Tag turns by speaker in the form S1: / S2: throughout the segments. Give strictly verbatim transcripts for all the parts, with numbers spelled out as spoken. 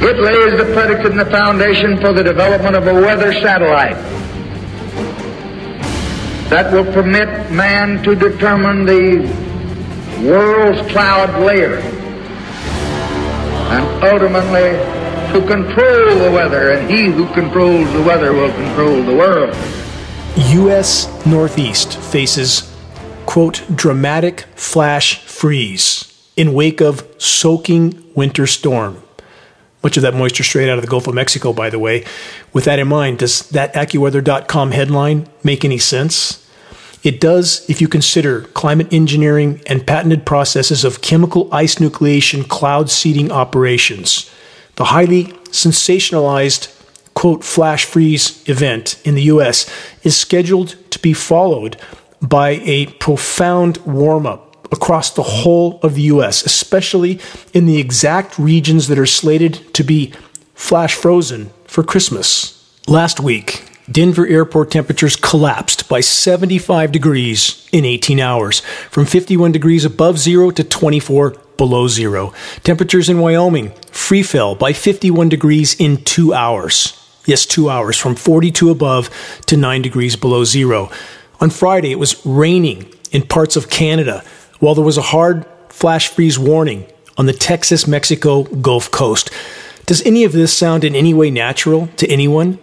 S1: It lays the predicate and the foundation for the development of a weather satellite that will permit man to determine the world's cloud layer and ultimately to control the weather, and he who controls the weather will control the world.
S2: U S Northeast faces, quote, dramatic flash freeze in wake of soaking winter storm. Much of that moisture straight out of the Gulf of Mexico, by the way. With that in mind, does that AccuWeather dot com headline make any sense? It does if you consider climate engineering and patented processes of chemical ice nucleation cloud seeding operations. The highly sensationalized, quote, flash freeze event in the U S is scheduled to be followed by a profound warm-up across the whole of the U S, especially in the exact regions that are slated to be flash frozen for Christmas. Last week, Denver airport temperatures collapsed by seventy-five degrees in eighteen hours, from fifty-one degrees above zero to twenty-four below zero. Temperatures in Wyoming free fell by fifty-one degrees in two hours. Yes, two hours, from forty-two above to nine degrees below zero. On Friday, it was raining in parts of Canada, while there was a hard flash freeze warning on the Texas-Mexico Gulf Coast. Does any of this sound in any way natural to anyone?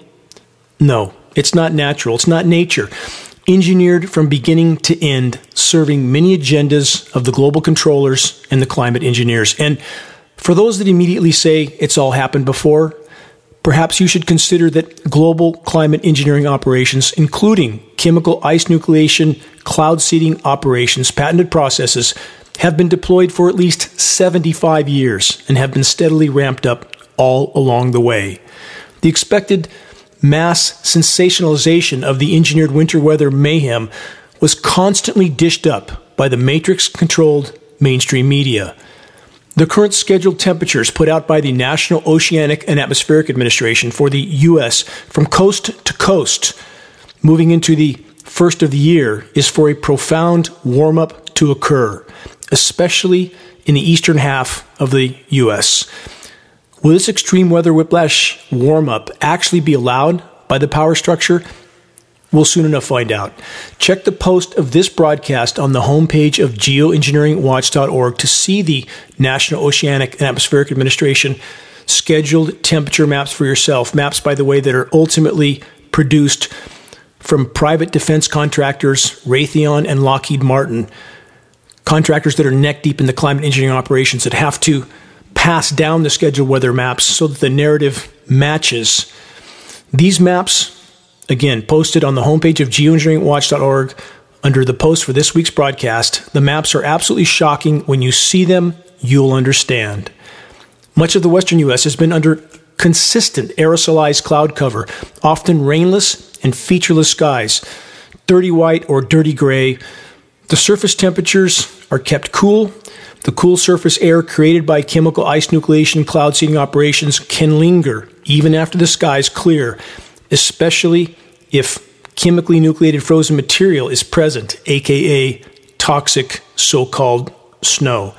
S2: No, it's not natural. It's not nature. Engineered from beginning to end, serving many agendas of the global controllers and the climate engineers. And for those that immediately say it's all happened before, perhaps you should consider that global climate engineering operations, including chemical ice nucleation, cloud seeding operations, patented processes, have been deployed for at least seventy-five years and have been steadily ramped up all along the way. The expected mass sensationalization of the engineered winter weather mayhem was constantly dished up by the matrix-controlled mainstream media. The current scheduled temperatures put out by the National Oceanic and Atmospheric Administration for the U S from coast to coast, moving into the first of the year, is for a profound warm-up to occur, especially in the eastern half of the U S. Will this extreme weather whiplash warm-up actually be allowed by the power structure? We'll soon enough find out. Check the post of this broadcast on the homepage of geoengineering watch dot org to see the National Oceanic and Atmospheric Administration scheduled temperature maps for yourself. Maps, by the way, that are ultimately produced from private defense contractors, Raytheon and Lockheed Martin, contractors that are neck-deep in the climate engineering operations that have to pass down the scheduled weather maps so that the narrative matches. These maps, again, posted on the homepage of geoengineering watch dot org under the post for this week's broadcast. The maps are absolutely shocking. When you see them, you'll understand. Much of the western U S has been under consistent aerosolized cloud cover, often rainless and featureless skies, dirty white or dirty gray. The surface temperatures are kept cool. The cool surface air created by chemical ice nucleation cloud seeding operations can linger even after the skies clear, especially if chemically nucleated frozen material is present, aka toxic so-called snow.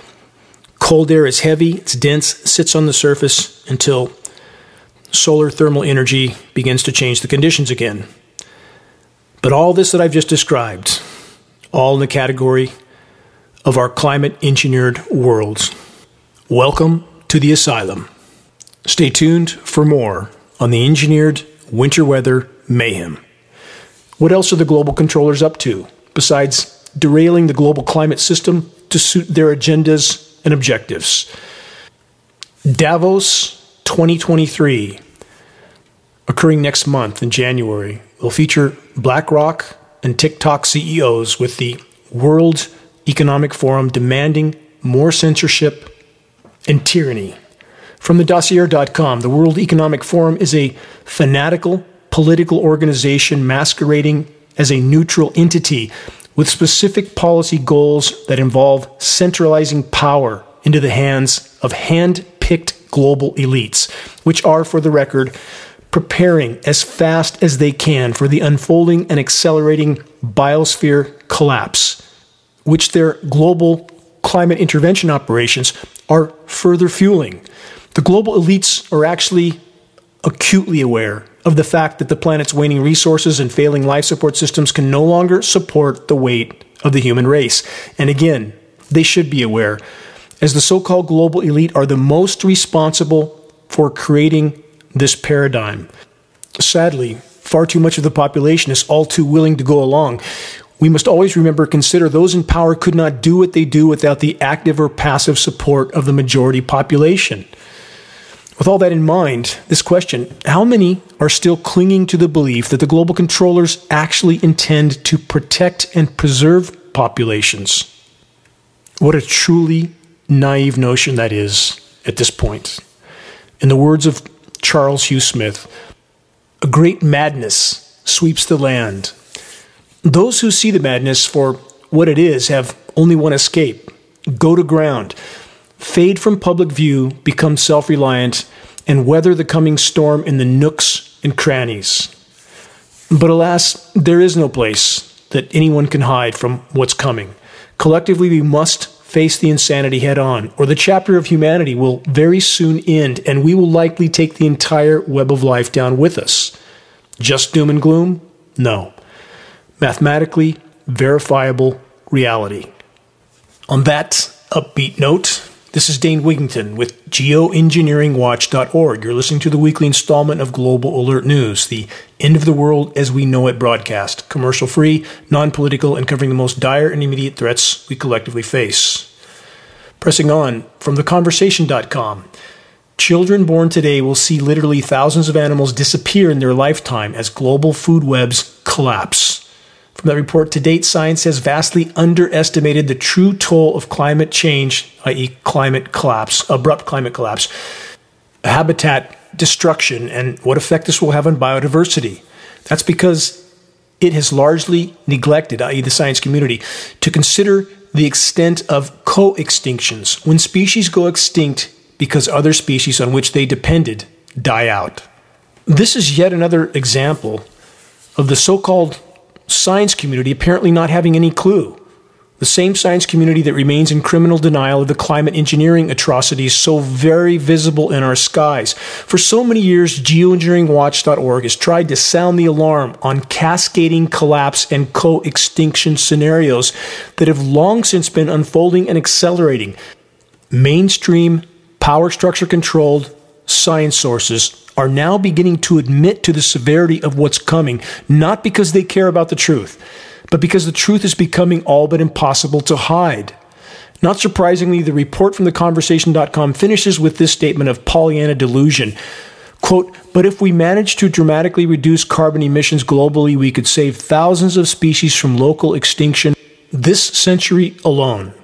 S2: Cold air is heavy, it's dense, sits on the surface until solar thermal energy begins to change the conditions again. But all this that I've just described, all in the category of our climate-engineered worlds. Welcome to the asylum. Stay tuned for more on the engineered winter weather mayhem. What else are the global controllers up to, besides derailing the global climate system to suit their agendas and objectives? Davos twenty twenty-three, occurring next month in January, will feature BlackRock and TikTok C E Os with the World Economic Forum demanding more censorship and tyranny. From the dossier dot com, the World Economic Forum is a fanatical political organization masquerading as a neutral entity with specific policy goals that involve centralizing power into the hands of hand-picked global elites, which are, for the record, preparing as fast as they can for the unfolding and accelerating biosphere collapse, which their global climate intervention operations are further fueling. The global elites are actually acutely aware of the fact that the planet's waning resources and failing life support systems can no longer support the weight of the human race. And again, they should be aware, as the so-called global elite are the most responsible for creating this paradigm. Sadly, far too much of the population is all too willing to go along. We must always remember, consider those in power could not do what they do without the active or passive support of the majority population. With all that in mind, this question, how many are still clinging to the belief that the global controllers actually intend to protect and preserve populations? What a truly naive notion that is at this point. In the words of Charles Hugh Smith, a great madness sweeps the land. Those who see the madness for what it is have only one escape: go to ground, fade from public view, become self-reliant, and weather the coming storm in the nooks and crannies. But alas, there is no place that anyone can hide from what's coming. Collectively, we must face the insanity head on, or the chapter of humanity will very soon end, and we will likely take the entire web of life down with us. Just doom and gloom? No. Mathematically verifiable reality. On that upbeat note, this is Dane Wigington with geoengineering watch dot org. You're listening to the weekly installment of Global Alert News, the end of the world as we know it broadcast, commercial-free, non-political, and covering the most dire and immediate threats we collectively face. Pressing on, from the conversation dot com, children born today will see literally thousands of animals disappear in their lifetime as global food webs collapse. From that report, to date, science has vastly underestimated the true toll of climate change, that is climate collapse, abrupt climate collapse, habitat destruction, and what effect this will have on biodiversity. That's because it has largely neglected, that is the science community, to consider the extent of co-extinctions, when species go extinct because other species on which they depended die out. This is yet another example of the so-called science community apparently not having any clue. The same science community that remains in criminal denial of the climate engineering atrocities so very visible in our skies. For so many years, geoengineering watch dot org has tried to sound the alarm on cascading collapse and co-extinction scenarios that have long since been unfolding and accelerating. Mainstream, power structure controlled science sources are now beginning to admit to the severity of what's coming, not because they care about the truth, but because the truth is becoming all but impossible to hide. Not surprisingly, the report from the conversation dot com finishes with this statement of Pollyanna delusion. Quote, but if we manage to dramatically reduce carbon emissions globally, we could save thousands of species from local extinction this century alone.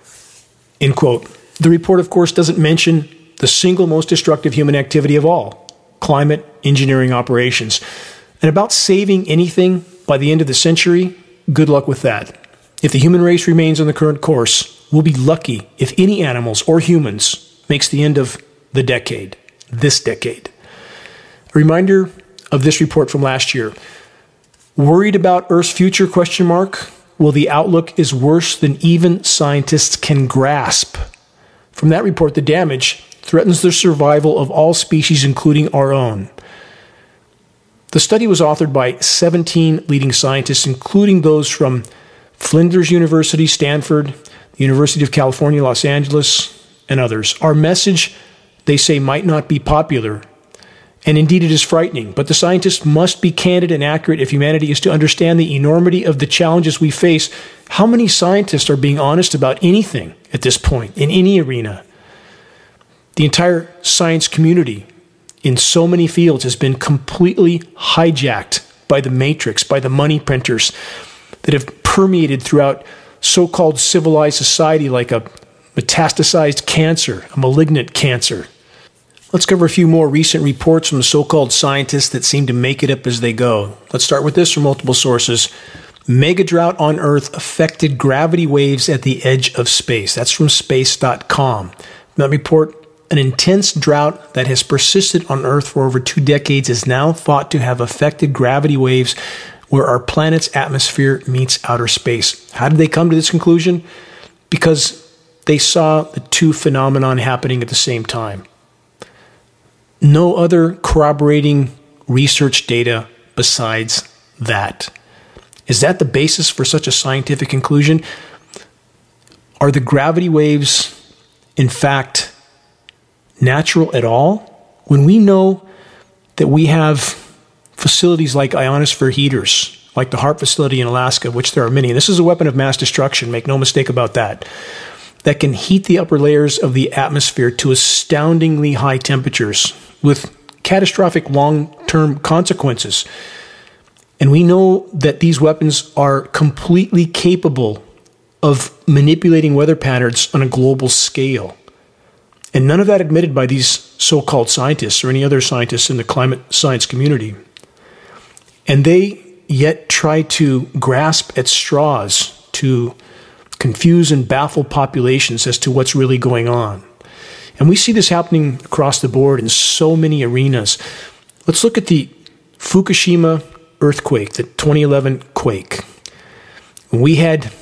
S2: End quote. The report, of course, doesn't mention the single most destructive human activity of all, climate engineering operations. And about saving anything by the end of the century, good luck with that. If the human race remains on the current course, we'll be lucky if any animals or humans makes the end of the decade, this decade. A reminder of this report from last year. Worried about Earth's future, question mark? Well, the outlook is worse than even scientists can grasp. From that report, the damage threatens the survival of all species, including our own. The study was authored by seventeen leading scientists, including those from Flinders University, Stanford, the University of California, Los Angeles, and others. Our message, they say, might not be popular, and indeed it is frightening, but the scientists must be candid and accurate if humanity is to understand the enormity of the challenges we face. How many scientists are being honest about anything at this point, in any arena? The entire science community in so many fields has been completely hijacked by the matrix, by the money printers that have permeated throughout so-called civilized society like a metastasized cancer, a malignant cancer. Let's cover a few more recent reports from the so-called scientists that seem to make it up as they go. Let's start with this from multiple sources. Mega drought on Earth affected gravity waves at the edge of space. That's from space dot com. From that report, an intense drought that has persisted on Earth for over two decades is now thought to have affected gravity waves where our planet's atmosphere meets outer space. How did they come to this conclusion? Because they saw the two phenomenon happening at the same time. no other corroborating research data besides that. Is that the basis for such a scientific conclusion? Are the gravity waves, in fact, natural at all? When we know that we have facilities like ionosphere heaters, like the HAARP facility in Alaska, which there are many, and this is a weapon of mass destruction, make no mistake about that, that can heat the upper layers of the atmosphere to astoundingly high temperatures with catastrophic long-term consequences. And we know that these weapons are completely capable of manipulating weather patterns on a global scale. And none of that admitted by these so-called scientists or any other scientists in the climate science community. And they yet try to grasp at straws to confuse and baffle populations as to what's really going on. And we see this happening across the board in so many arenas. Let's look at the Fukushima earthquake, the twenty eleven quake. We had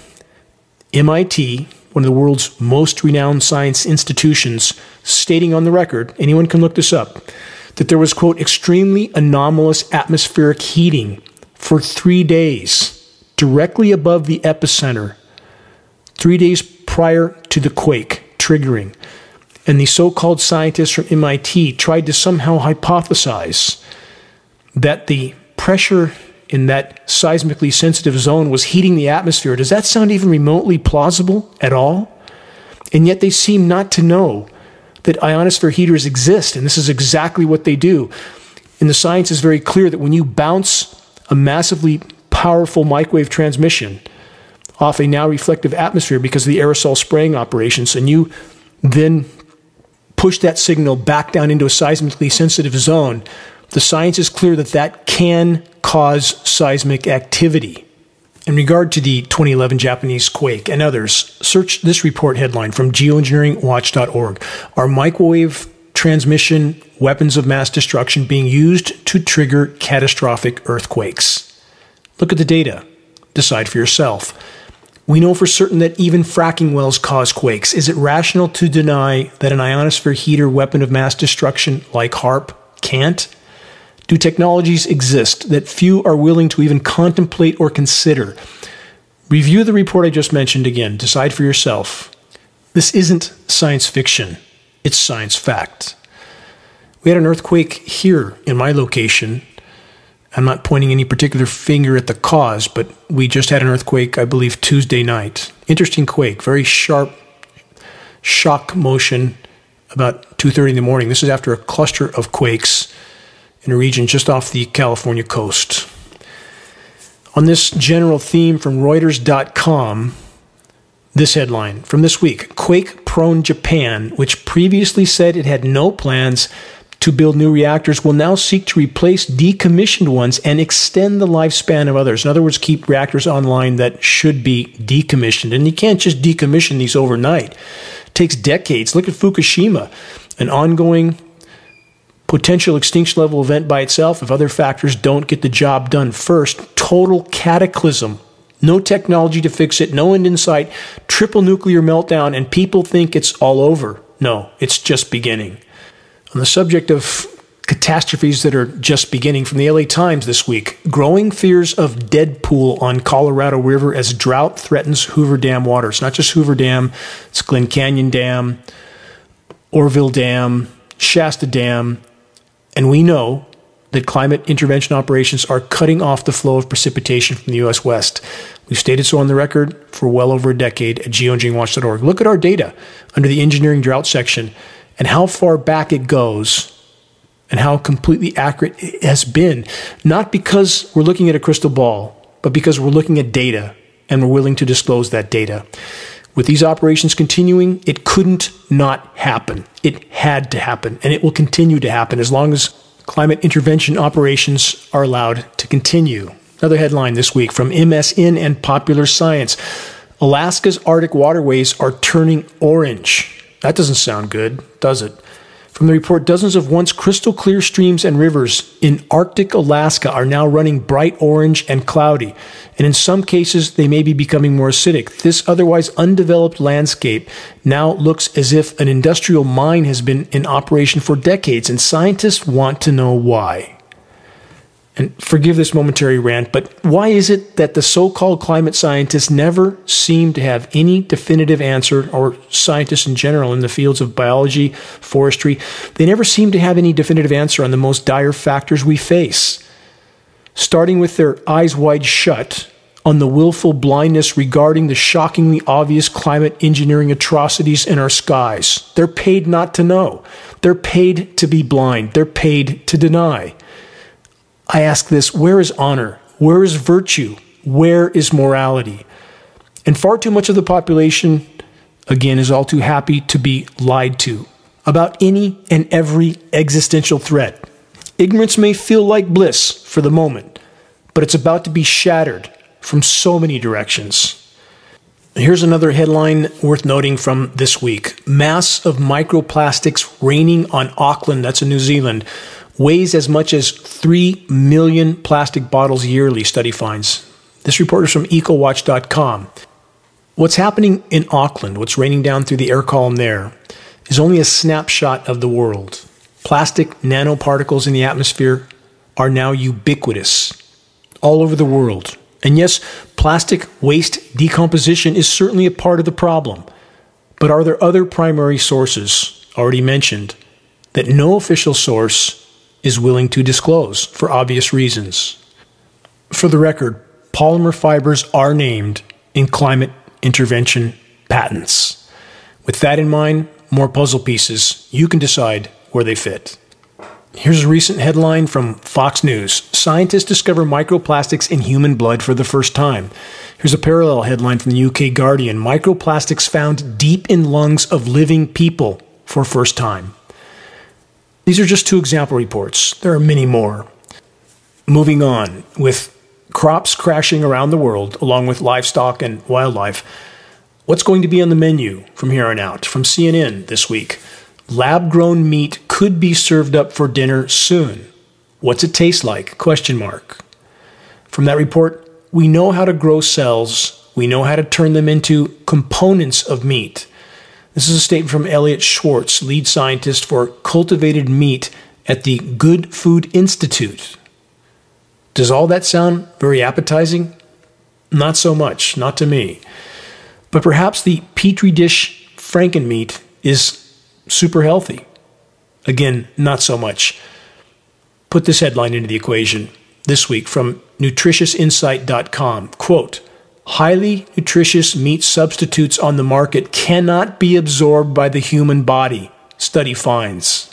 S2: M I T, one of the world's most renowned science institutions, stating on the record, anyone can look this up, that there was, quote, extremely anomalous atmospheric heating for three days directly above the epicenter, three days prior to the quake triggering. And the so-called scientists from M I T tried to somehow hypothesize that the pressure in that seismically sensitive zone was heating the atmosphere. Does that sound even remotely plausible at all? And yet they seem not to know that ionosphere heaters exist, and this is exactly what they do. And the science is very clear that when you bounce a massively powerful microwave transmission off a now reflective atmosphere because of the aerosol spraying operations, and you then push that signal back down into a seismically sensitive zone, the science is clear that that can cause seismic activity. In regard to the twenty eleven Japanese quake and others, search this report headline from geoengineering watch dot org. Are microwave transmission weapons of mass destruction being used to trigger catastrophic earthquakes? Look at the data. Decide for yourself. We know for certain that even fracking wells cause quakes. Is it rational to deny that an ionosphere heater weapon of mass destruction like HAARP can't? Do technologies exist that few are willing to even contemplate or consider? Review the report I just mentioned again. Decide for yourself. This isn't science fiction. It's science fact. We had an earthquake here in my location. I'm not pointing any particular finger at the cause, but we just had an earthquake, I believe, Tuesday night. Interesting quake, very sharp shock motion about two thirty in the morning. This is after a cluster of quakes in a region just off the California coast. On this general theme from Reuters dot com, this headline from this week, quake-prone Japan, which previously said it had no plans to build new reactors, will now seek to replace decommissioned ones and extend the lifespan of others. In other words, keep reactors online that should be decommissioned. And you can't just decommission these overnight. It takes decades. Look at Fukushima, an ongoing potential extinction level event by itself if other factors don't get the job done first. Total cataclysm. No technology to fix it, no end in sight, triple nuclear meltdown, and people think it's all over. No, it's just beginning. On the subject of catastrophes that are just beginning, from the L A Times this week, growing fears of Deadpool on Colorado River as drought threatens Hoover Dam water. It's not just Hoover Dam, it's Glen Canyon Dam, Orville Dam, Shasta Dam, and we know that climate intervention operations are cutting off the flow of precipitation from the U S West. We've stated so on the record for well over a decade at geoengineering watch dot org. Look at our data under the engineering drought section and how far back it goes and how completely accurate it has been. Not because we're looking at a crystal ball, but because we're looking at data and we're willing to disclose that data. With these operations continuing, it couldn't not happen. It had to happen, and it will continue to happen as long as climate intervention operations are allowed to continue. Another headline this week from M S N and Popular Science. Alaska's Arctic waterways are turning orange. That doesn't sound good, does it? From the report, dozens of once crystal clear streams and rivers in Arctic Alaska are now running bright orange and cloudy, and in some cases they may be becoming more acidic. This otherwise undeveloped landscape now looks as if an industrial mine has been in operation for decades, and scientists want to know why. And forgive this momentary rant, but why is it that the so-called climate scientists never seem to have any definitive answer, or scientists in general in the fields of biology, forestry, they never seem to have any definitive answer on the most dire factors we face? Starting with their eyes wide shut on the willful blindness regarding the shockingly obvious climate engineering atrocities in our skies. They're paid not to know. They're paid to be blind. They're paid to deny. I ask this, where is honor? Where is virtue? Where is morality? And far too much of the population, again, is all too happy to be lied to about any and every existential threat. Ignorance may feel like bliss for the moment, but it's about to be shattered from so many directions. Here's another headline worth noting from this week. Mass of microplastics raining on Auckland, that's in New Zealand, weighs as much as three million plastic bottles yearly, study finds. This report is from ecowatch dot com. What's happening in Auckland, what's raining down through the air column there, is only a snapshot of the world. Plastic nanoparticles in the atmosphere are now ubiquitous all over the world. And yes, plastic waste decomposition is certainly a part of the problem. But are there other primary sources, already mentioned, that no official source is willing to disclose for obvious reasons? For the record, polymer fibers are named in climate intervention patents. With that in mind, more puzzle pieces. You can decide where they fit. Here's a recent headline from Fox News. Scientists discover microplastics in human blood for the first time. Here's a parallel headline from the U K Guardian. Microplastics found deep in lungs of living people for first time. These are just two example reports. There are many more. Moving on, with crops crashing around the world, along with livestock and wildlife, what's going to be on the menu from here on out? From C N N this week, lab-grown meat could be served up for dinner soon. What's it taste like? Question mark. From that report, we know how to grow cells. We know how to turn them into components of meat. This is a statement from Elliot Schwartz, lead scientist for cultivated meat at the Good Food Institute. Does all that sound very appetizing? Not so much, not to me. But perhaps the Petri dish Frankenmeat is super healthy. Again, not so much. Put this headline into the equation this week from nutritious insight dot com. Quote, highly nutritious meat substitutes on the market cannot be absorbed by the human body, study finds.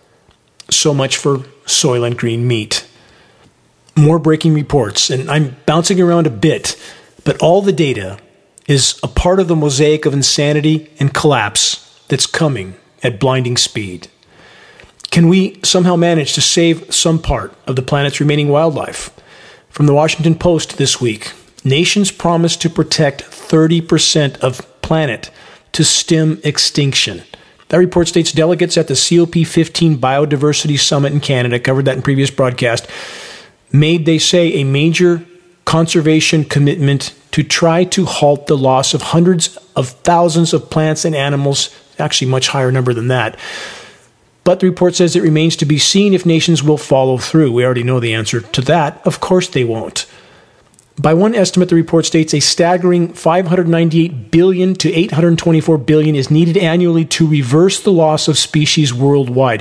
S2: So much for Soylent Green meat. More breaking reports, and I'm bouncing around a bit, but all the data is a part of the mosaic of insanity and collapse that's coming at blinding speed. Can we somehow manage to save some part of the planet's remaining wildlife? From the Washington Post this week, nations promise to protect thirty percent of planet to stem extinction. That report states delegates at the C O P fifteen Biodiversity Summit in Canada, covered that in previous broadcast, made, they say, a major conservation commitment to try to halt the loss of hundreds of thousands of plants and animals, actually much higher number than that. But the report says it remains to be seen if nations will follow through. We already know the answer to that. Of course they won't. By one estimate, the report states a staggering five hundred ninety-eight billion dollars to eight hundred twenty-four billion dollars is needed annually to reverse the loss of species worldwide.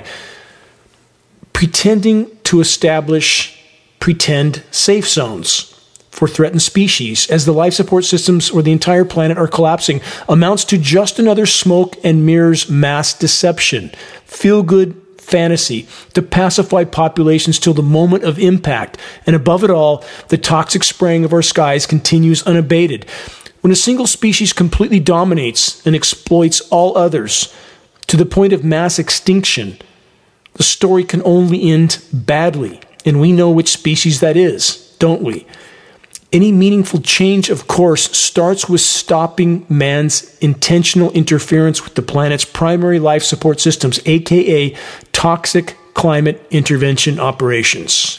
S2: Pretending to establish pretend safe zones for threatened species as the life support systems or the entire planet are collapsing amounts to just another smoke and mirrors mass deception, feel-good fantasy to pacify populations till the moment of impact. And above it all, the toxic spraying of our skies continues unabated. When a single species completely dominates and exploits all others to the point of mass extinction, the story can only end badly. And we know which species that is, don't we? Any meaningful change, of course, starts with stopping man's intentional interference with the planet's primary life support systems, aka toxic climate intervention operations.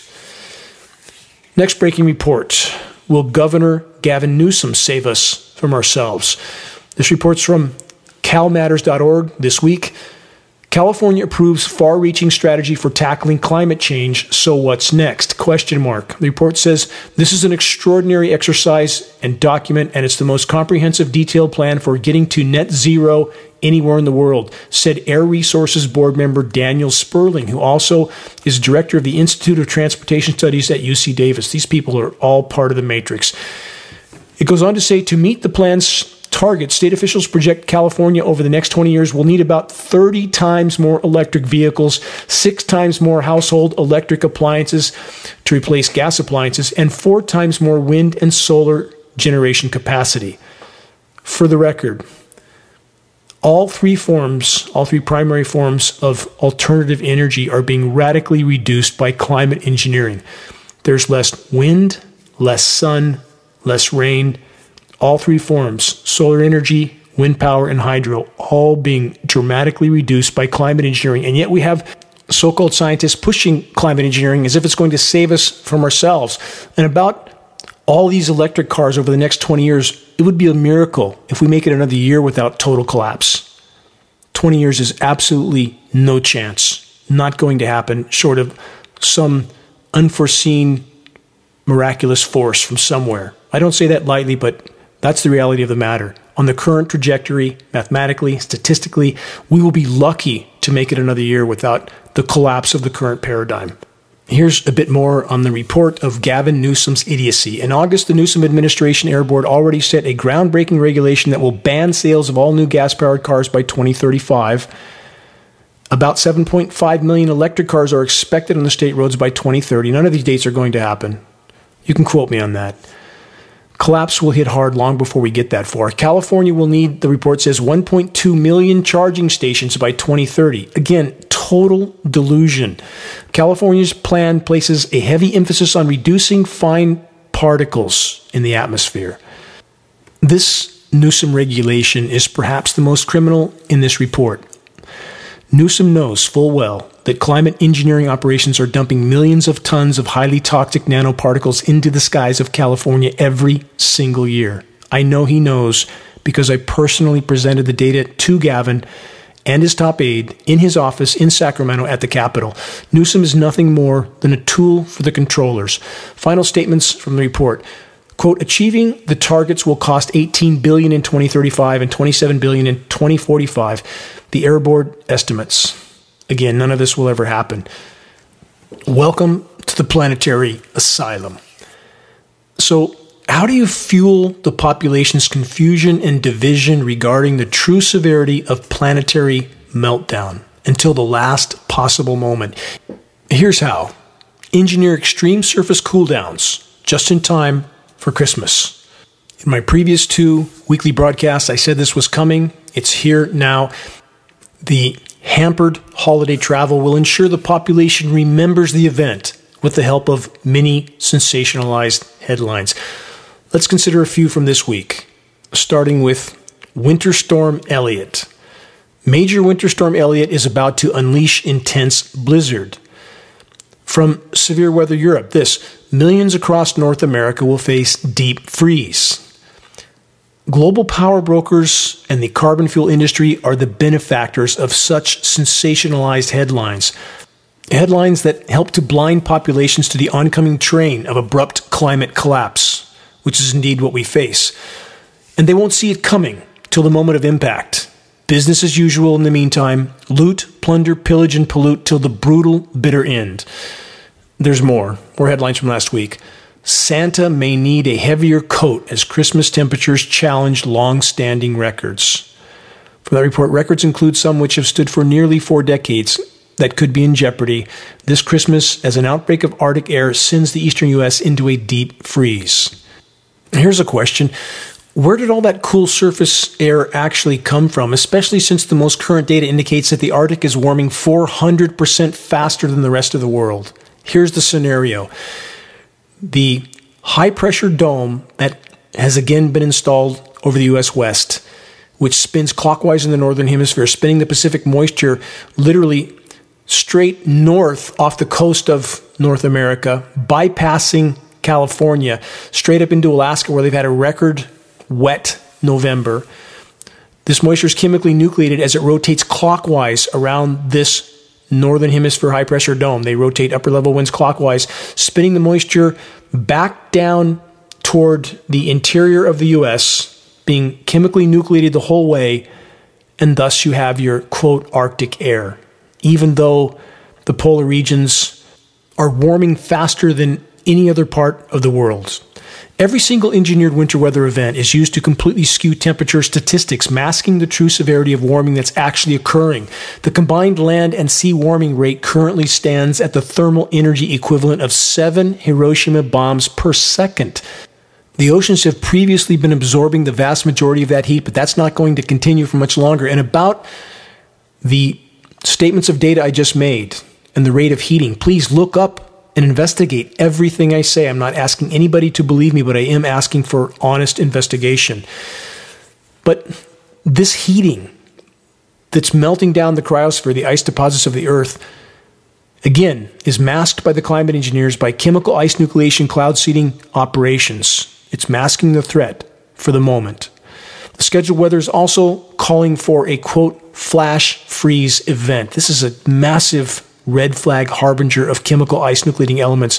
S2: Next breaking report. Will Governor Gavin Newsom save us from ourselves? This report's from cal matters dot org this week. California approves far-reaching strategy for tackling climate change, so what's next? Question mark. The report says this is an extraordinary exercise and document, and it's the most comprehensive, detailed plan for getting to net zero anywhere in the world, said Air Resources Board member Daniel Sperling, who also is director of the Institute of Transportation Studies at U C Davis. These people are all part of the matrix. It goes on to say, to meet the plan's target, state officials project California over the next twenty years will need about thirty times more electric vehicles, six times more household electric appliances to replace gas appliances, and four times more wind and solar generation capacity. For the record, all three forms, all three primary forms of alternative energy are being radically reduced by climate engineering. There's less wind, less sun, less rain. All three forms, solar energy, wind power, and hydro, all being dramatically reduced by climate engineering. And yet we have so-called scientists pushing climate engineering as if it's going to save us from ourselves. And about all these electric cars over the next twenty years, it would be a miracle if we make it another year without total collapse. twenty years is absolutely no chance. Not going to happen, short of some unforeseen miraculous force from somewhere. I don't say that lightly, but that's the reality of the matter. On the current trajectory, mathematically, statistically, we will be lucky to make it another year without the collapse of the current paradigm. Here's a bit more on the report of Gavin Newsom's idiocy. In August, the Newsom administration Air Board already set a groundbreaking regulation that will ban sales of all new gas-powered cars by twenty thirty-five. About seven point five million electric cars are expected on the state roads by twenty thirty. None of these dates are going to happen. You can quote me on that. Collapse will hit hard long before we get that far. California will need, the report says, one point two million charging stations by twenty thirty. Again, total delusion. California's plan places a heavy emphasis on reducing fine particles in the atmosphere. This Newsom regulation is perhaps the most criminal in this report. Newsom knows full well that climate engineering operations are dumping millions of tons of highly toxic nanoparticles into the skies of California every single year. I know he knows because I personally presented the data to Gavin and his top aide in his office in Sacramento at the Capitol. Newsom is nothing more than a tool for the controllers. Final statements from the report. Quote, achieving the targets will cost eighteen billion dollars in twenty thirty-five and twenty-seven billion dollars in twenty forty-five. The Air Board estimates. Again, none of this will ever happen. Welcome to the planetary asylum. So, how do you fuel the population's confusion and division regarding the true severity of planetary meltdown until the last possible moment? Here's how. Engineer extreme surface cooldowns just in time for Christmas. In my previous two weekly broadcasts, I said this was coming. It's here now. The hampered holiday travel will ensure the population remembers the event with the help of many sensationalized headlines. Let's consider a few from this week, starting with Winter Storm Elliott. Major Winter Storm Elliott is about to unleash intense blizzard. From Severe Weather Europe, this, millions across North America will face deep freeze. Global power brokers and the carbon fuel industry are the benefactors of such sensationalized headlines. Headlines that help to blind populations to the oncoming train of abrupt climate collapse, which is indeed what we face. And they won't see it coming till the moment of impact. Business as usual in the meantime. Loot, plunder, pillage, and pollute till the brutal, bitter end. There's more. More headlines from last week. Santa may need a heavier coat as Christmas temperatures challenge long-standing records. From that report, records include some which have stood for nearly four decades that could be in jeopardy this Christmas as an outbreak of Arctic air sends the eastern U S into a deep freeze. Here's a question. Where did all that cool surface air actually come from, especially since the most current data indicates that the Arctic is warming four hundred percent faster than the rest of the world? Here's the scenario. The high-pressure dome that has again been installed over the U S West, which spins clockwise in the northern hemisphere, spinning the Pacific moisture literally straight north off the coast of North America, bypassing California, straight up into Alaska, where they've had a record wet November. This moisture is chemically nucleated as it rotates clockwise around this northern hemisphere high-pressure dome. They rotate upper-level winds clockwise, spinning the moisture back down toward the interior of the U S, being chemically nucleated the whole way, and thus you have your, quote, Arctic air, even though the polar regions are warming faster than any other part of the world. Every single engineered winter weather event is used to completely skew temperature statistics, masking the true severity of warming that's actually occurring. The combined land and sea warming rate currently stands at the thermal energy equivalent of seven Hiroshima bombs per second. The oceans have previously been absorbing the vast majority of that heat, but that's not going to continue for much longer. And about the statements of data I just made and the rate of heating, please look up and investigate everything I say. I'm not asking anybody to believe me, but I am asking for honest investigation. But this heating that's melting down the cryosphere, the ice deposits of the Earth, again, is masked by the climate engineers by chemical ice nucleation cloud seeding operations. It's masking the threat for the moment. The scheduled weather is also calling for a, quote, flash freeze event. This is a massive red flag harbinger of chemical ice nucleating elements.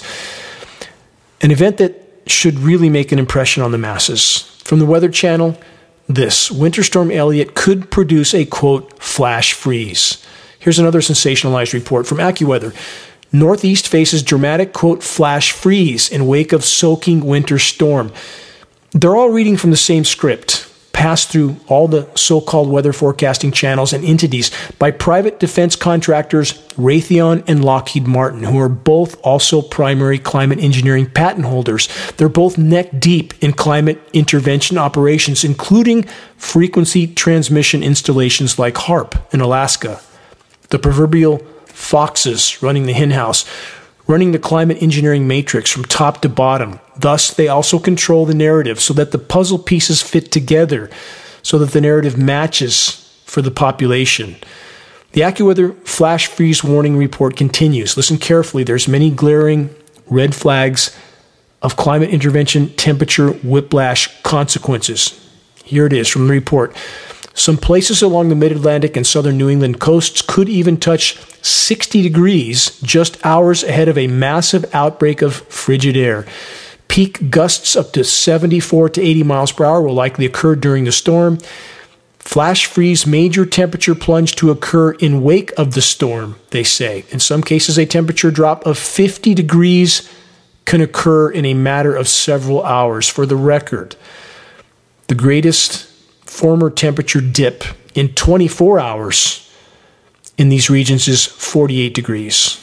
S2: An event that should really make an impression on the masses. From the Weather Channel, this: Winter Storm Elliott could produce a, quote, flash freeze. Here's another sensationalized report from AccuWeather. Northeast faces dramatic, quote, flash freeze in wake of soaking winter storm. They're all reading from the same script, passed through all the so-called weather forecasting channels and entities by private defense contractors Raytheon and Lockheed Martin, who are both also primary climate engineering patent holders. They're both neck deep in climate intervention operations, including frequency transmission installations like HAARP in Alaska. The proverbial foxes running the henhouse, running the climate engineering matrix from top to bottom. Thus, they also control the narrative so that the puzzle pieces fit together, so that the narrative matches for the population. The AccuWeather flash freeze warning report continues. Listen carefully. There's many glaring red flags of climate intervention temperature whiplash consequences. Here it is from the report. Some places along the mid-Atlantic and southern New England coasts could even touch sixty degrees just hours ahead of a massive outbreak of frigid air. Peak gusts up to seventy-four to eighty miles per hour will likely occur during the storm. Flash freeze major temperature plunge to occur in wake of the storm, they say. In some cases, a temperature drop of fifty degrees can occur in a matter of several hours. For the record, the greatest former temperature dip in twenty-four hours in these regions is forty-eight degrees.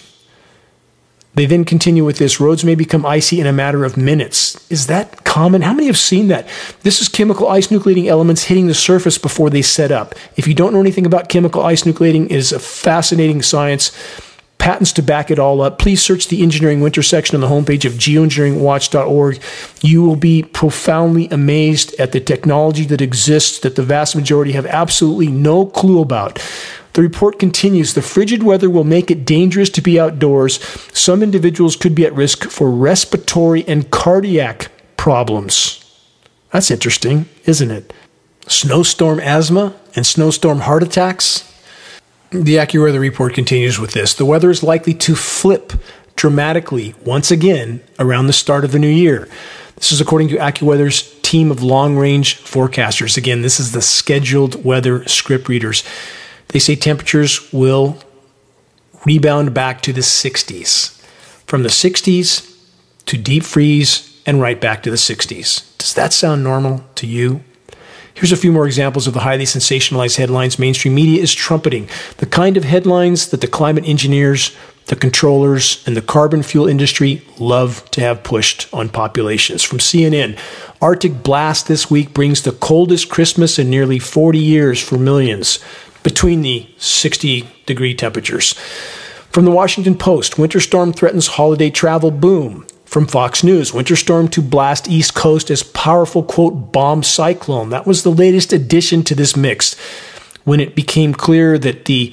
S2: They then continue with this: roads may become icy in a matter of minutes. Is that common? How many have seen that? This is chemical ice nucleating elements hitting the surface before they set up. If you don't know anything about chemical ice nucleating, it is a fascinating science. Patents to back it all up. Please search the Engineering Winter section on the homepage of geoengineering watch dot org. You will be profoundly amazed at the technology that exists that the vast majority have absolutely no clue about. The report continues: the frigid weather will make it dangerous to be outdoors. Some individuals could be at risk for respiratory and cardiac problems. That's interesting, isn't it? Snowstorm asthma and snowstorm heart attacks? The AccuWeather report continues with this: the weather is likely to flip dramatically once again around the start of the new year. This is according to AccuWeather's team of long-range forecasters. Again, this is the scheduled weather script readers. They say temperatures will rebound back to the sixties. From the sixties to deep freeze and right back to the sixties. Does that sound normal to you? Here's a few more examples of the highly sensationalized headlines mainstream media is trumpeting. The kind of headlines that the climate engineers, the controllers, and the carbon fuel industry love to have pushed on populations. From C N N, Arctic blast this week brings the coldest Christmas in nearly forty years for millions, between the sixty degree temperatures. From the Washington Post, winter storm threatens holiday travel boom. From Fox News, winter storm to blast East Coast as powerful, quote, bomb cyclone. That was the latest addition to this mix when it became clear that the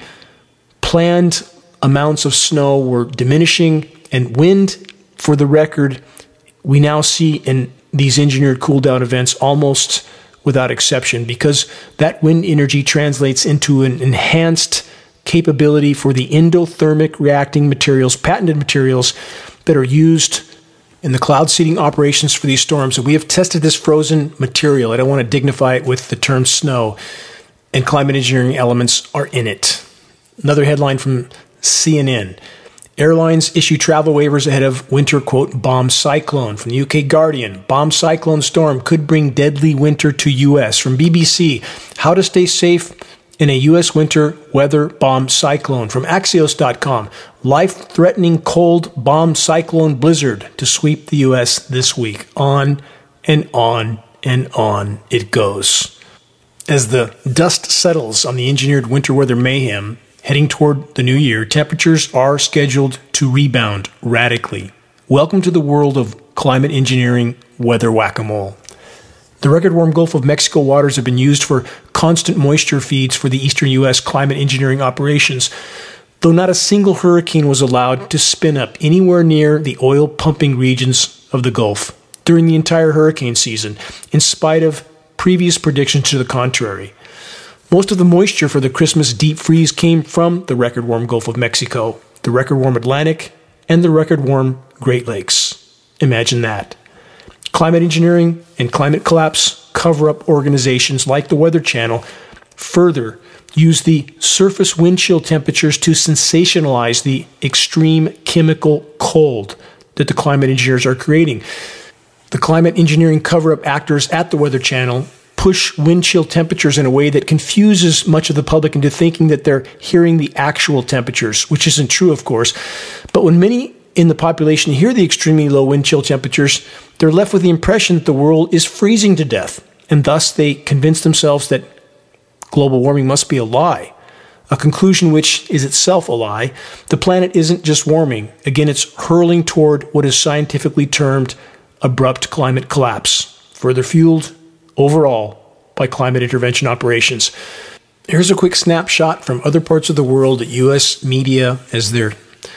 S2: planned amounts of snow were diminishing, and wind, for the record, we now see in these engineered cool-down events almost without exception, because that wind energy translates into an enhanced capability for the endothermic reacting materials, patented materials that are used in the cloud seeding operations for these storms. And we have tested this frozen material. I don't want to dignify it with the term snow, and climate engineering elements are in it. Another headline from C N N. Airlines issue travel waivers ahead of winter, quote, bomb cyclone. From the U K Guardian, bomb cyclone storm could bring deadly winter to U S. From B B C, how to stay safe in a U S winter weather bomb cyclone. From Axios dot com, life-threatening cold bomb cyclone blizzard to sweep the U S this week. On and on and on it goes. As the dust settles on the engineered winter weather mayhem, heading toward the new year, temperatures are scheduled to rebound radically. Welcome to the world of climate engineering weather whack-a-mole. The record-warm Gulf of Mexico waters have been used for constant moisture feeds for the eastern U S climate engineering operations, though not a single hurricane was allowed to spin up anywhere near the oil-pumping regions of the Gulf during the entire hurricane season, in spite of previous predictions to the contrary. Most of the moisture for the Christmas deep freeze came from the record-warm Gulf of Mexico, the record-warm Atlantic, and the record-warm Great Lakes. Imagine that. Climate engineering and climate collapse cover-up organizations like the Weather Channel further use the surface wind chill temperatures to sensationalize the extreme chemical cold that the climate engineers are creating. The climate engineering cover-up actors at the Weather Channel push wind chill temperatures in a way that confuses much of the public into thinking that they're hearing the actual temperatures, which isn't true, of course. But when many in the population hear the extremely low wind chill temperatures, they're left with the impression that the world is freezing to death, and thus they convince themselves that global warming must be a lie, a conclusion which is itself a lie. The planet isn't just warming. Again, it's hurling toward what is scientifically termed abrupt climate collapse, further fueled overall by climate intervention operations. Here's a quick snapshot from other parts of the world at U S media as they're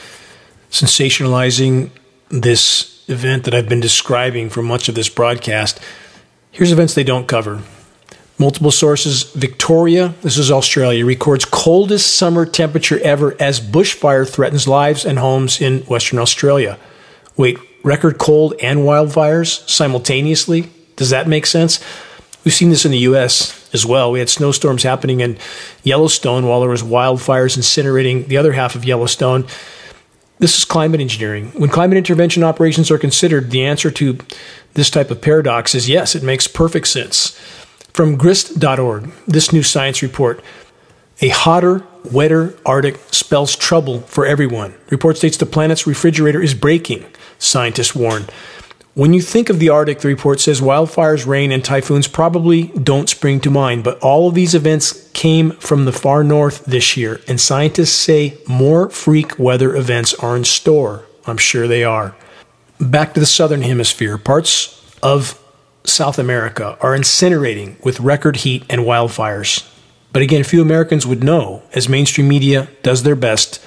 S2: sensationalizing this event that I've been describing for much of this broadcast. Here's events they don't cover. Multiple sources. Victoria, this is Australia, records coldest summer temperature ever as bushfire threatens lives and homes in Western Australia. Wait, record cold and wildfires simultaneously? Does that make sense? We've seen this in the U S as well. We had snowstorms happening in Yellowstone while there was wildfires incinerating the other half of Yellowstone. This is climate engineering. When climate intervention operations are considered, the answer to this type of paradox is yes, it makes perfect sense. From grist dot org, this new science report, a hotter, wetter Arctic spells trouble for everyone. Report states the planet's refrigerator is breaking, scientists warn. When you think of the Arctic, the report says wildfires, rain, and typhoons probably don't spring to mind, but all of these events came from the far north this year, and scientists say more freak weather events are in store. I'm sure they are. Back to the southern hemisphere, parts of South America are incinerating with record heat and wildfires. But again, few Americans would know, as mainstream media does their best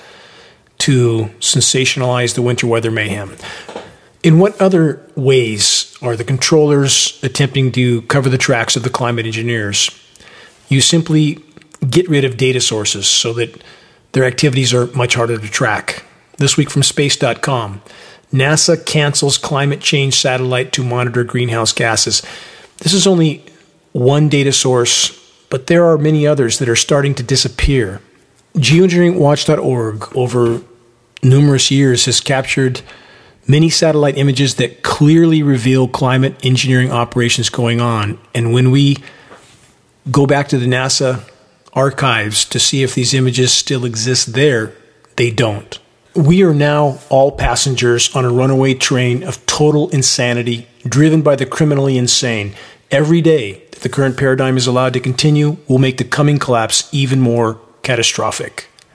S2: to sensationalize the winter weather mayhem. In what other ways are the controllers attempting to cover the tracks of the climate engineers? You simply get rid of data sources so that their activities are much harder to track. This week from space dot com, NASA cancels climate change satellite to monitor greenhouse gases. This is only one data source, but there are many others that are starting to disappear. geoengineering watch dot org over numerous years has captured many satellite images that clearly reveal climate engineering operations going on. And when we go back to the NASA archives to see if these images still exist there, they don't. We are now all passengers on a runaway train of total insanity, driven by the criminally insane. Every day that the current paradigm is allowed to continue will make the coming collapse even more catastrophic.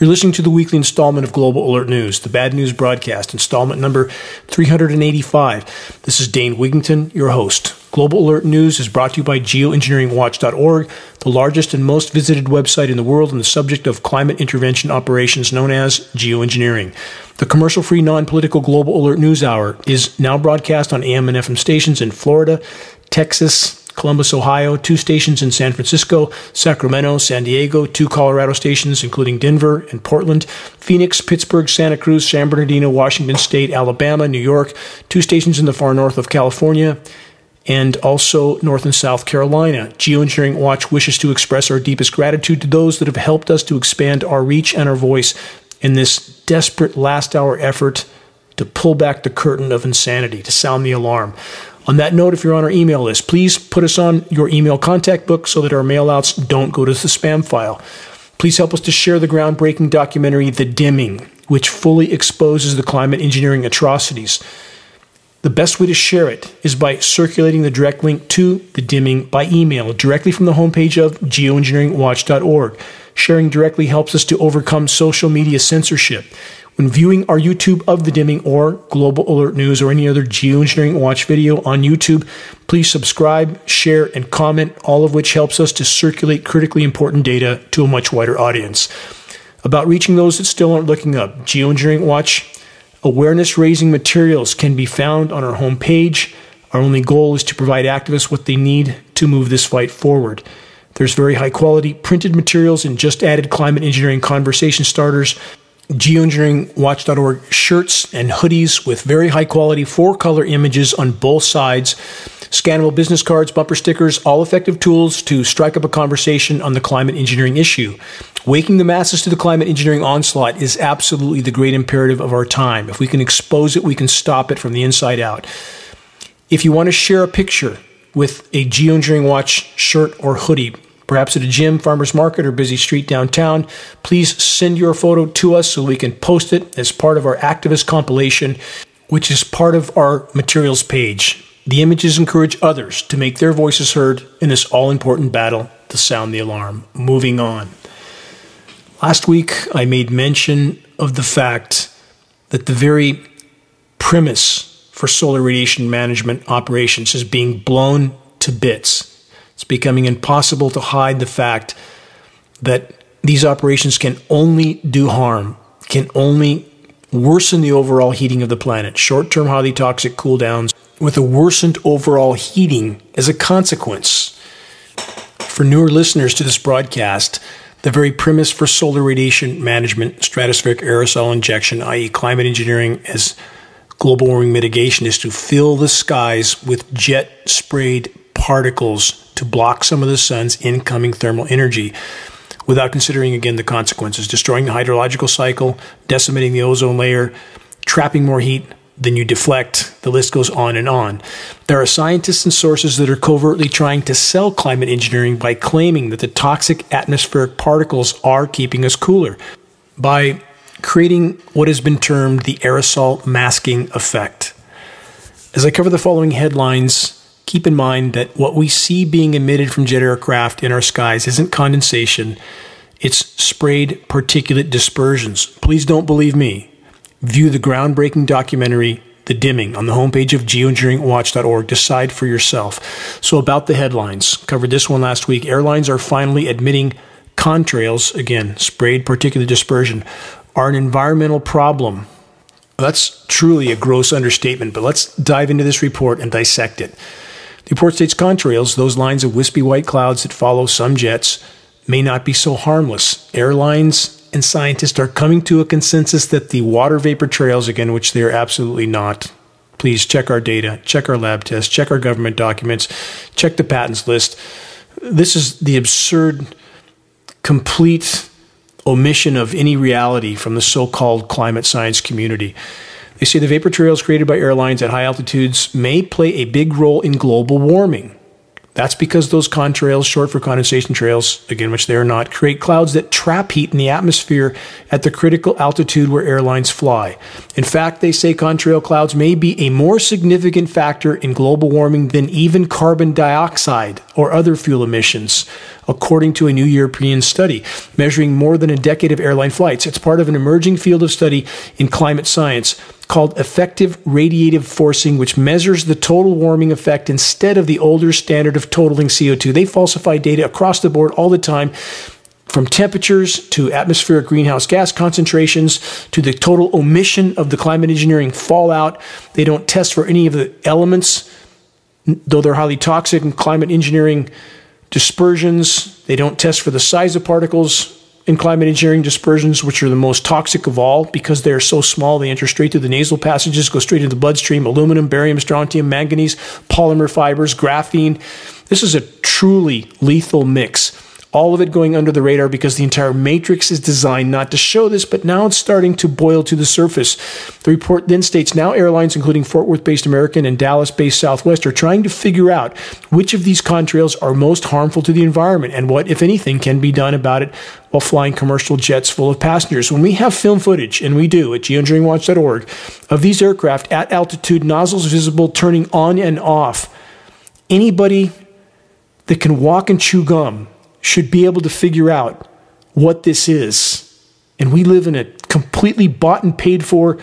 S2: You're listening to the weekly installment of Global Alert News, the Bad News Broadcast, installment number three hundred eighty-five. This is Dane Wigington, your host. Global Alert News is brought to you by geoengineering watch dot org, the largest and most visited website in the world on the subject of climate intervention operations known as geoengineering. The commercial-free, non-political Global Alert News Hour is now broadcast on A M and F M stations in Florida, Texas, Columbus, Ohio, two stations in San Francisco, Sacramento, San Diego, two Colorado stations, including Denver and Portland, Phoenix, Pittsburgh, Santa Cruz, San Bernardino, Washington State, Alabama, New York, two stations in the far north of California, and also North and South Carolina. Geoengineering Watch wishes to express our deepest gratitude to those that have helped us to expand our reach and our voice in this desperate last-hour effort to pull back the curtain of insanity, to sound the alarm. On that note, if you're on our email list, please put us on your email contact book so that our mailouts don't go to the spam file. Please help us to share the groundbreaking documentary, The Dimming, which fully exposes the climate engineering atrocities. The best way to share it is by circulating the direct link to The Dimming by email directly from the homepage of geoengineering watch dot org. Sharing directly helps us to overcome social media censorship. When viewing our YouTube of The Dimming or Global Alert News or any other Geoengineering Watch video on YouTube, please subscribe, share, and comment, all of which helps us to circulate critically important data to a much wider audience. About reaching those that still aren't looking up, Geoengineering Watch awareness-raising materials can be found on our homepage. Our only goal is to provide activists what they need to move this fight forward. There's very high-quality printed materials and just added climate engineering conversation starters, geoengineering watch dot org shirts and hoodies with very high-quality four-color images on both sides, scannable business cards, bumper stickers, all effective tools to strike up a conversation on the climate engineering issue. Waking the masses to the climate engineering onslaught is absolutely the great imperative of our time. If we can expose it, we can stop it from the inside out. If you want to share a picture with a Geoengineering Watch shirt or hoodie, perhaps at a gym, farmer's market, or busy street downtown, please send your photo to us so we can post it as part of our activist compilation, which is part of our materials page. The images encourage others to make their voices heard in this all-important battle to sound the alarm. Moving on. Last week, I made mention of the fact that the very premise for solar radiation management operations is being blown to bits. It's becoming impossible to hide the fact that these operations can only do harm, can only worsen the overall heating of the planet. Short-term highly toxic cooldowns with a worsened overall heating as a consequence. For newer listeners to this broadcast, the very premise for solar radiation management, stratospheric aerosol injection, that is climate engineering as global warming mitigation, is to fill the skies with jet-sprayed particles to block some of the sun's incoming thermal energy without considering, again, the consequences, destroying the hydrological cycle, decimating the ozone layer, trapping more heat than you deflect. The list goes on and on. There are scientists and sources that are covertly trying to sell climate engineering by claiming that the toxic atmospheric particles are keeping us cooler by creating what has been termed the aerosol masking effect. As I cover the following headlines, keep in mind that what we see being emitted from jet aircraft in our skies isn't condensation, it's sprayed particulate dispersions. Please don't believe me. View the groundbreaking documentary, The Dimming, on the homepage of geoengineering watch dot org. Decide for yourself. So about the headlines, covered this one last week. Airlines are finally admitting contrails, again, sprayed particulate dispersion, are an environmental problem. That's truly a gross understatement, but let's dive into this report and dissect it. The report states contrails, those lines of wispy white clouds that follow some jets, may not be so harmless. Airlines and scientists are coming to a consensus that the water vapor trails, again, which they are absolutely not. Please check our data, check our lab tests, check our government documents, check the patents list. This is the absurd, complete omission of any reality from the so-called climate science community. They say the vapor trails created by airlines at high altitudes may play a big role in global warming. That's because those contrails, short for condensation trails, again, which they are not, create clouds that trap heat in the atmosphere at the critical altitude where airlines fly. In fact, they say contrail clouds may be a more significant factor in global warming than even carbon dioxide or other fuel emissions, according to a new European study measuring more than a decade of airline flights. It's part of an emerging field of study in climate science called effective radiative forcing, which measures the total warming effect instead of the older standard of totaling C O two. They falsify data across the board all the time, from temperatures to atmospheric greenhouse gas concentrations to the total omission of the climate engineering fallout. They don't test for any of the elements, though they're highly toxic, in climate engineering dispersions. They don't test for the size of particles in climate engineering dispersions, which are the most toxic of all because they're so small. They enter straight through the nasal passages, go straight into the bloodstream. Aluminum, barium, strontium, manganese, polymer fibers, graphene. This is a truly lethal mix. All of it going under the radar because the entire matrix is designed not to show this, but now it's starting to boil to the surface. The report then states now airlines, including Fort Worth-based American and Dallas-based Southwest, are trying to figure out which of these contrails are most harmful to the environment and what, if anything, can be done about it while flying commercial jets full of passengers. When we have film footage, and we do at geoengineering watch dot org, of these aircraft at altitude, nozzles visible, turning on and off, anybody that can walk and chew gum should be able to figure out what this is. And we live in a completely bought and paid for,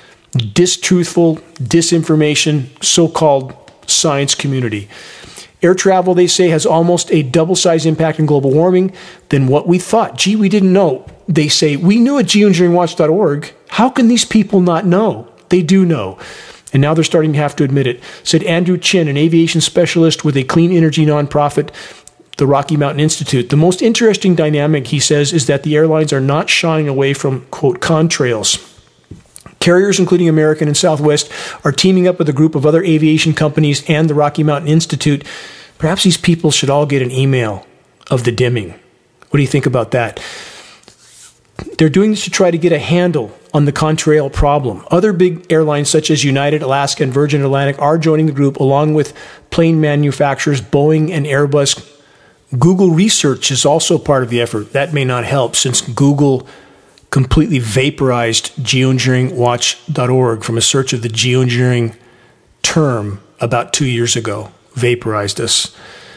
S2: distruthful, disinformation, so-called science community. Air travel, they say, has almost a double-size impact on global warming than what we thought. Gee, we didn't know. They say, we knew at geoengineering watch dot org. How can these people not know? They do know. And now they're starting to have to admit it. Said Andrew Chin, an aviation specialist with a clean energy nonprofit, the Rocky Mountain Institute. The most interesting dynamic, he says, is that the airlines are not shying away from, quote, contrails. Carriers, including American and Southwest, are teaming up with a group of other aviation companies and the Rocky Mountain Institute. Perhaps these people should all get an email of the dimming. What do you think about that? They're doing this to try to get a handle on the contrail problem. Other big airlines such as United, Alaska, and Virgin Atlantic are joining the group, along with plane manufacturers Boeing and Airbus. Google Research is also part of the effort. That may not help since Google completely vaporized geoengineering watch dot org from a search of the geoengineering term about two years ago. Vaporized us.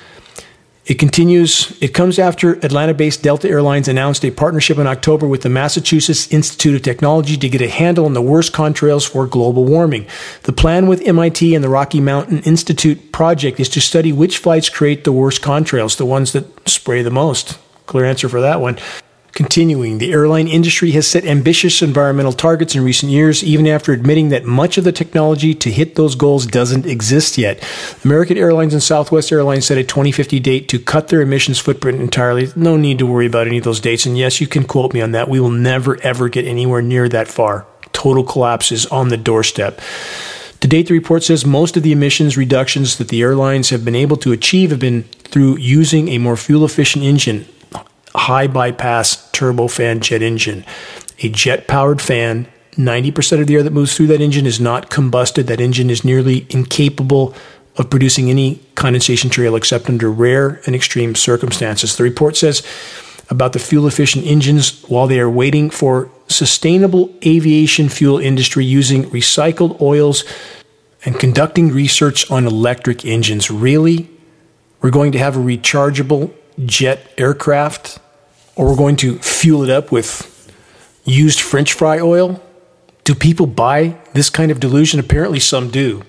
S2: It continues. It comes after Atlanta-based Delta Airlines announced a partnership in October with the Massachusetts Institute of Technology to get a handle on the worst contrails for global warming. The plan with M I T and the Rocky Mountain Institute project is to study which flights create the worst contrails, the ones that spray the most. Clear answer for that one. Continuing, the airline industry has set ambitious environmental targets in recent years, even after admitting that much of the technology to hit those goals doesn't exist yet. American Airlines and Southwest Airlines set a twenty fifty date to cut their emissions footprint entirely. No need to worry about any of those dates. And yes, you can quote me on that. We will never, ever get anywhere near that far. Total collapse is on the doorstep. To date, the report says most of the emissions reductions that the airlines have been able to achieve have been through using a more fuel-efficient engine. High bypass turbofan jet engine. A jet-powered fan, ninety percent of the air that moves through that engine is not combusted. That engine is nearly incapable of producing any condensation trail except under rare and extreme circumstances. The report says about the fuel-efficient engines, while they are waiting for sustainable aviation fuel industry using recycled oils and conducting research on electric engines. Really? We're going to have a rechargeable jet aircraft, or we're going to fuel it up with used French fry oil? Do people buy this kind of delusion? Apparently some do.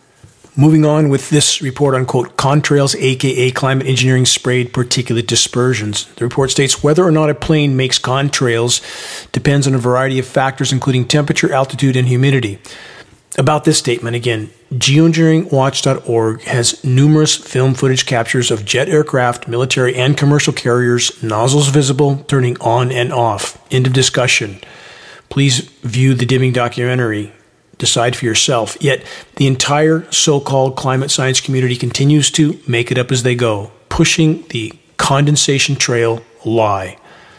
S2: Moving on with this report on, quote, contrails, aka climate engineering sprayed particulate dispersions. The report states whether or not a plane makes contrails depends on a variety of factors, including temperature, altitude, and humidity. About this statement, again, geoengineering watch dot org has numerous film footage captures of jet aircraft, military, and commercial carriers, nozzles visible, turning on and off. End of discussion. Please view the dimming documentary. Decide for yourself. Yet, the entire so-called climate science community continues to make it up as they go, pushing the condensation trail lie.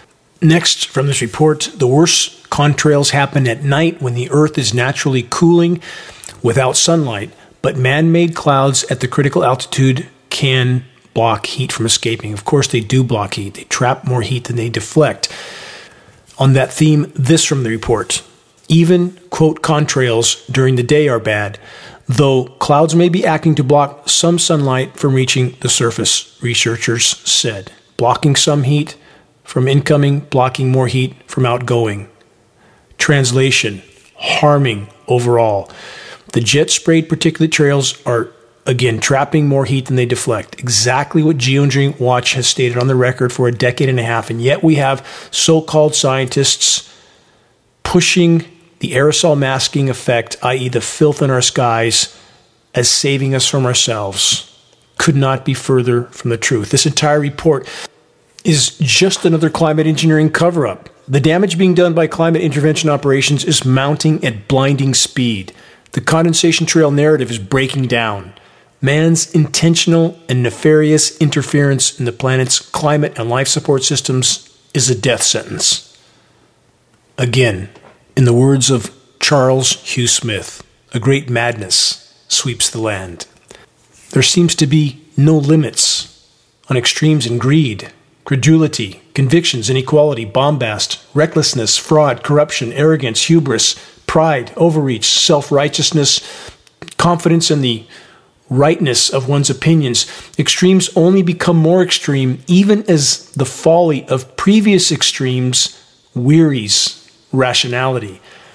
S2: Next, from this report, the worst contrails happen at night when the Earth is naturally cooling without sunlight, but man-made clouds at the critical altitude can block heat from escaping. Of course, they do block heat. They trap more heat than they deflect. On that theme, this from the report. Even, quote, contrails during the day are bad, though clouds may be acting to block some sunlight from reaching the surface, researchers said. Blocking some heat from incoming, blocking more heat from outgoing. Translation, harming overall. The jet-sprayed particulate trails are, again, trapping more heat than they deflect. Exactly what Geoengineering Watch has stated on the record for a decade and a half, and yet we have so-called scientists pushing the aerosol masking effect, that is the filth in our skies, as saving us from ourselves. Could not be further from the truth. This entire report is just another climate engineering cover-up. The damage being done by climate intervention operations is mounting at blinding speed. The condensation trail narrative is breaking down. Man's intentional and nefarious interference in the planet's climate and life support systems is a death sentence. Again, in the words of Charles Hugh Smith, a great madness sweeps the land. There seems to be no limits on extremes in greed, credulity, convictions, inequality, bombast, recklessness, fraud, corruption, arrogance, hubris, pride, overreach, self-righteousness, confidence in the rightness of one's opinions. Extremes only become more extreme even as the folly of previous extremes wearies rationality.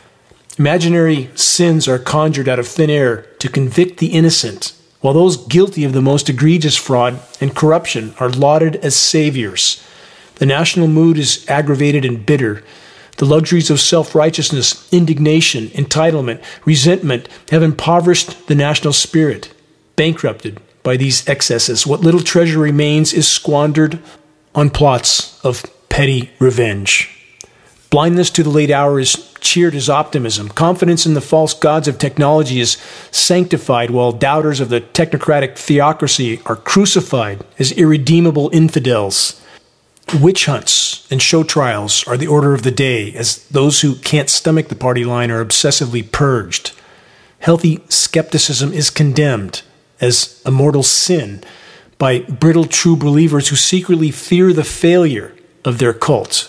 S2: Imaginary sins are conjured out of thin air to convict the innocent, while those guilty of the most egregious fraud and corruption are lauded as saviors. The national mood is aggravated and bitter. The luxuries of self-righteousness, indignation, entitlement, resentment have impoverished the national spirit. Bankrupted by these excesses, what little treasure remains is squandered on plots of petty revenge. Blindness to the late hour is cheered as optimism. Confidence in the false gods of technology is sanctified, while doubters of the technocratic theocracy are crucified as irredeemable infidels. Witch hunts and show trials are the order of the day, as those who can't stomach the party line are obsessively purged. Healthy skepticism is condemned as a mortal sin by brittle true believers who secretly fear the failure of their cult.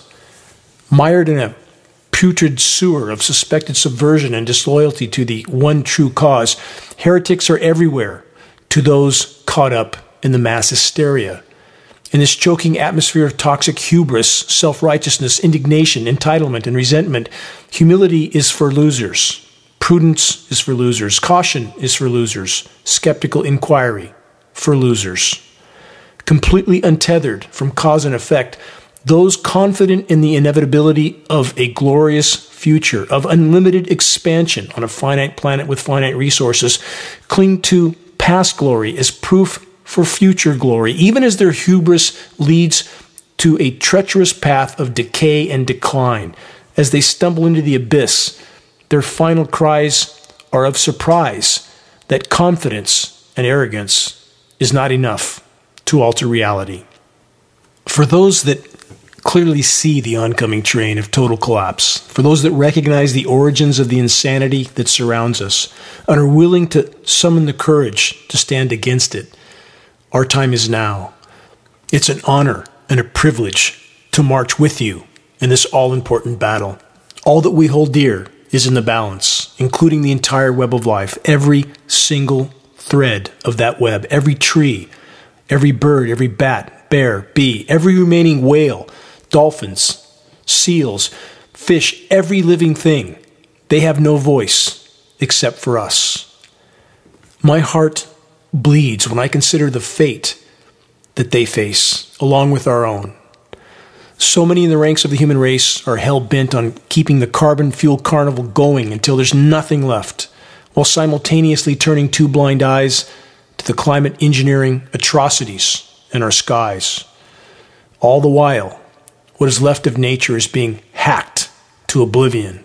S2: Mired in a putrid sewer of suspected subversion and disloyalty to the one true cause, heretics are everywhere to those caught up in the mass hysteria. In this choking atmosphere of toxic hubris, self-righteousness, indignation, entitlement, and resentment, humility is for losers. Prudence is for losers. Caution is for losers. Skeptical inquiry for losers. Completely untethered from cause and effect, those confident in the inevitability of a glorious future, of unlimited expansion on a finite planet with finite resources, cling to past glory as proof for future glory, even as their hubris leads to a treacherous path of decay and decline. As they stumble into the abyss, their final cries are of surprise that confidence and arrogance is not enough to alter reality. For those that clearly see the oncoming train of total collapse, for those that recognize the origins of the insanity that surrounds us and are willing to summon the courage to stand against it, our time is now. It's an honor and a privilege to march with you in this all-important battle. All that we hold dear is in the balance, including the entire web of life, every single thread of that web, every tree, every bird, every bat, bear, bee, every remaining whale, dolphins, seals, fish, every living thing. They have no voice except for us. My heart bleeds when I consider the fate that they face, along with our own. So many in the ranks of the human race are hell-bent on keeping the carbon fuel carnival going until there's nothing left, while simultaneously turning two blind eyes to the climate engineering atrocities in our skies. All the while, what is left of nature is being hacked to oblivion.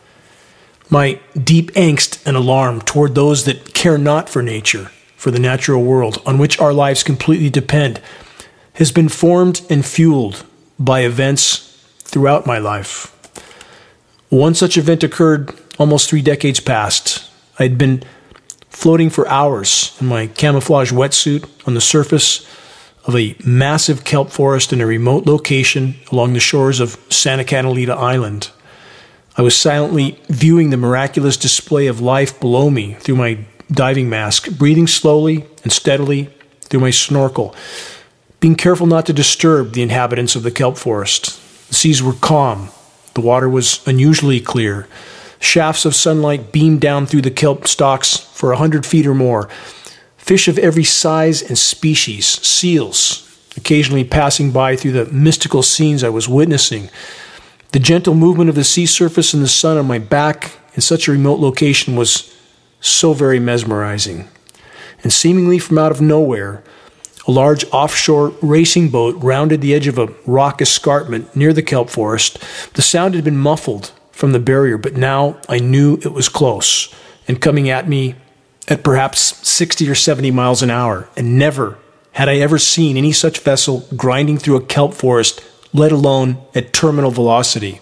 S2: My deep angst and alarm toward those that care not for nature, for the natural world on which our lives completely depend, has been formed and fueled by events throughout my life. One such event occurred almost three decades past. I had been floating for hours in my camouflage wetsuit on the surface of a massive kelp forest in a remote location along the shores of Santa Catalina Island. I was silently viewing the miraculous display of life below me through my diving mask, breathing slowly and steadily through my snorkel, being careful not to disturb the inhabitants of the kelp forest. The seas were calm. The water was unusually clear. Shafts of sunlight beamed down through the kelp stalks for a hundred feet or more. Fish of every size and species, seals, occasionally passing by through the mystical scenes I was witnessing. The gentle movement of the sea surface and the sun on my back in such a remote location was so very mesmerizing. And seemingly from out of nowhere, a large offshore racing boat rounded the edge of a rock escarpment near the kelp forest. The sound had been muffled from the barrier, but now I knew it was close and coming at me at perhaps sixty or seventy miles an hour. And never had I ever seen any such vessel grinding through a kelp forest, let alone at terminal velocity.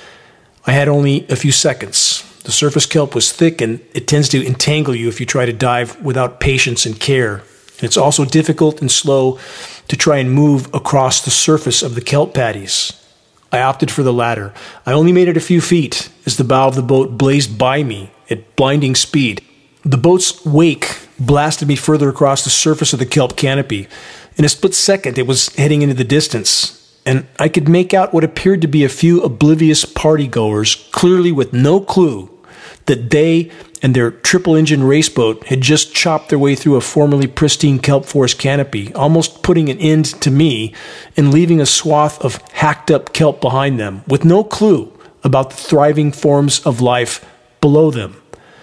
S2: I had only a few seconds. The surface kelp was thick, and it tends to entangle you if you try to dive without patience and care. And it's also difficult and slow to try and move across the surface of the kelp patties. I opted for the latter. I only made it a few feet as the bow of the boat blazed by me at blinding speed. The boat's wake blasted me further across the surface of the kelp canopy. In a split second, it was heading into the distance, and I could make out what appeared to be a few oblivious partygoers, clearly with no clue that they and their triple-engine raceboat had just chopped their way through a formerly pristine kelp forest canopy, almost putting an end to me and leaving a swath of hacked-up kelp behind them, with no clue about the thriving forms of life below them.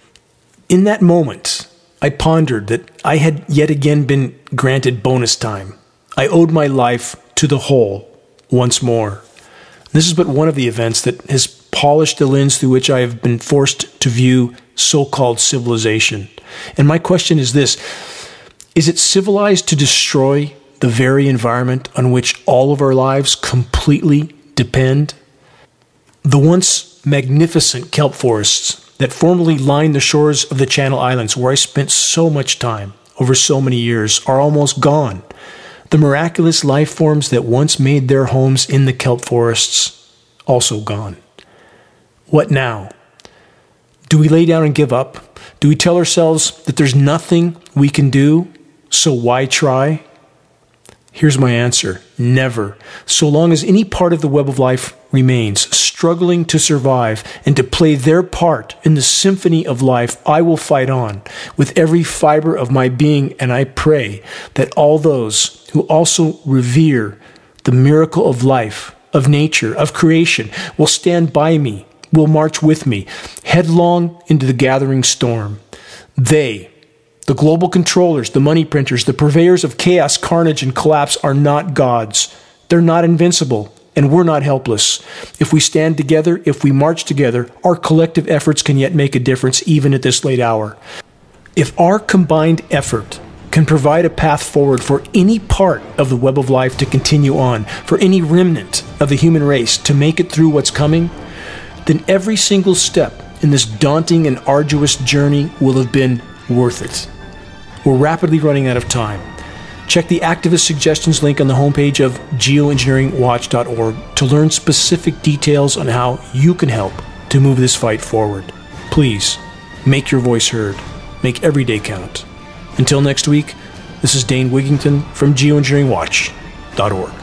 S2: In that moment, I pondered that I had yet again been granted bonus time. I owed my life to the whole once more. This is but one of the events that has polished the lens through which I have been forced to view so-called civilization. And my question is this: is it civilized to destroy the very environment on which all of our lives completely depend? The once magnificent kelp forests that formerly lined the shores of the Channel Islands, where I spent so much time over so many years, are almost gone. The miraculous life forms that once made their homes in the kelp forests, also gone. What now? Do we lay down and give up? Do we tell ourselves that there's nothing we can do, so why try? Here's my answer: never. So long as any part of the web of life remains, struggling to survive and to play their part in the symphony of life, I will fight on with every fiber of my being, and I pray that all those who also revere the miracle of life, of nature, of creation, will stand by me, will march with me, headlong into the gathering storm. They, the global controllers, the money printers, the purveyors of chaos, carnage, and collapse, are not gods. They're not invincible, and we're not helpless. If we stand together, if we march together, our collective efforts can yet make a difference, even at this late hour. If our combined effort can provide a path forward for any part of the web of life to continue on, for any remnant of the human race to make it through what's coming, then every single step in this daunting and arduous journey will have been worth it. We're rapidly running out of time. Check the activist suggestions link on the homepage of geoengineering watch dot org to learn specific details on how you can help to move this fight forward. Please, make your voice heard. Make every day count. Until next week, this is Dane Wigington from geoengineering watch dot org.